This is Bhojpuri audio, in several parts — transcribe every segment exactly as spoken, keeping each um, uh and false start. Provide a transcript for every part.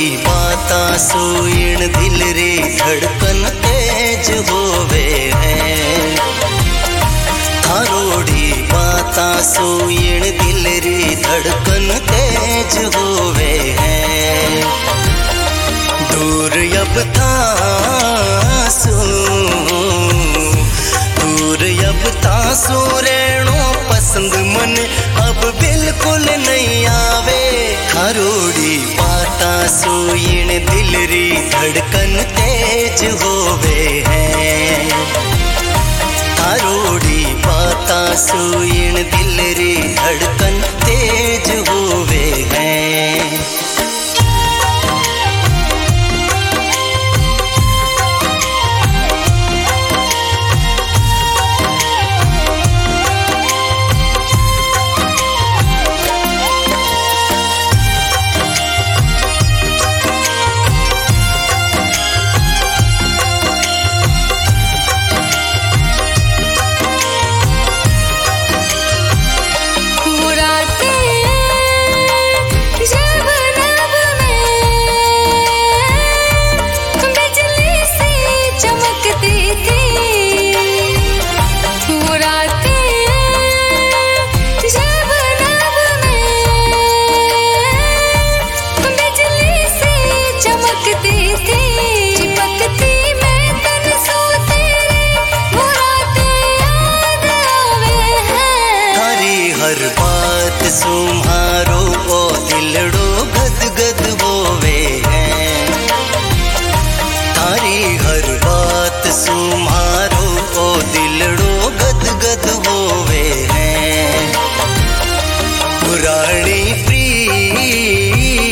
बाता सोयण दिल रे धड़कन तेज होवे है। थारोड़ी बाता सोयण दिल रे धड़कन तेज होवे है। दूर अब तासो दूर अब तासो रहनो पसंद मन अब बिल्कुल नहीं आवे। थारोड़ी बाता सोयण दिल री धड़कन तेज होवे है। थारोड़ी बाता सोयण दिल री धड़कन तेज होवे है। हर बात सुम्हारो ओ दिलड़ो गद गद होवे है। थारी हर बात सुम्हारो ओ दिलड़ो गद गद होवे है। पुरानी प्रीत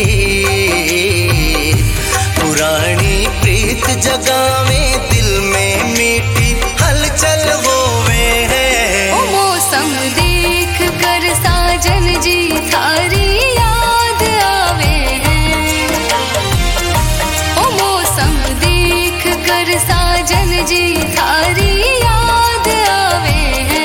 पुरानी प्रीत जगावे दिल में मीठी हलचल होवे है। ओ मौसम देख कर साजन जी थारी याद आवे है। ओ मौसम देख कर साजन जी थारी याद आवे है।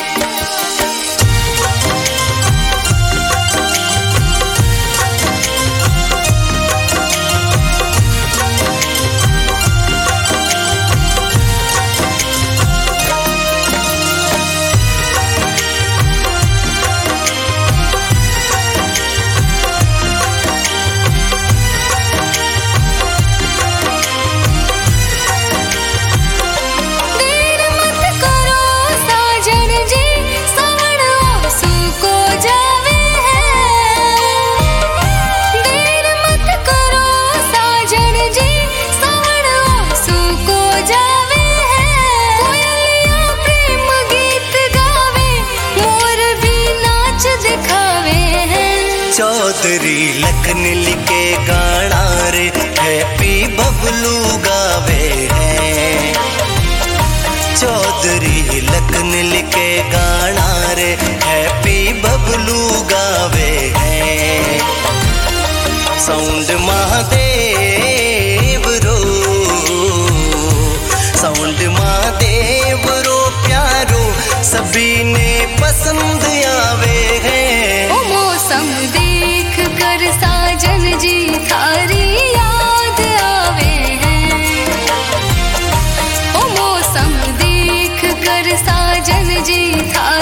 चौधरी लखन लिखे गाना रे हैप्पी बबलू गावे है। चौधरी लखन लिखे गाना रे हैप्पी बबलू गावे है। साउंड महादेव रो साउंड महादेव रो प्यारो सभी ने पसंद आवे है। ओ मौसम देख कर साजन जी थारी याद आवे है। ओ मौसम देख कर साजन जी थारी